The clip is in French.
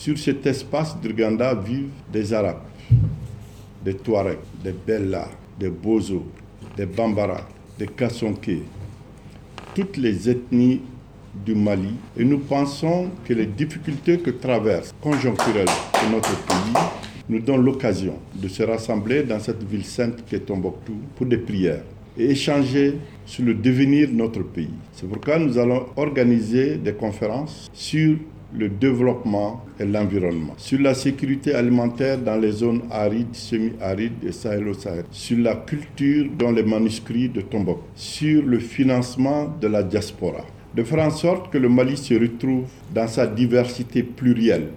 Sur cet espace d'Urganda vivent des Arabes, des Touaregs, des Bellas, des Bozo, des Bambara, des Kassonké, toutes les ethnies du Mali, et nous pensons que les difficultés que traverse conjoncturelles de notre pays nous donnent l'occasion de se rassembler dans cette ville sainte qu'est Tombouctou pour des prières et échanger sur le devenir de notre pays. C'est pourquoi nous allons organiser des conférences sur le développement et l'environnement, sur la sécurité alimentaire dans les zones arides, semi-arides et sahélo-sahariennes, sur la culture dans les manuscrits de Tombouctou, sur le financement de la diaspora, de faire en sorte que le Mali se retrouve dans sa diversité plurielle